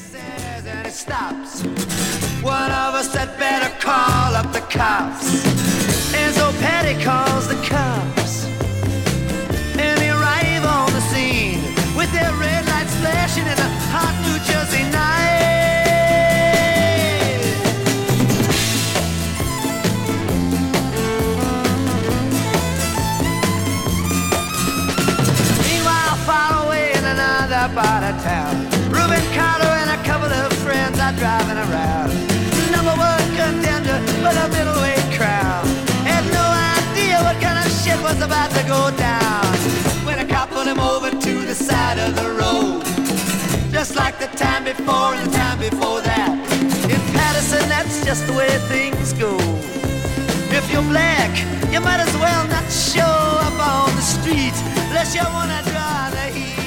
says and he stops. One of us had better call up the cops. And so Patty calls the cops. And they arrive on the scene with their red lights flashing in a hot New Jersey night. Meanwhile, far away in another part of town, Reuben Carter and a couple of friends are driving around. Number one contender for the middleweight crown. Had no idea what kind of shit was about to go down when a cop pulled him over to the side of the road. Just like the time before and the time before that. In Patterson, that's just the way things go. If you're black, you might as well not show up on the street unless you wanna draw the heat.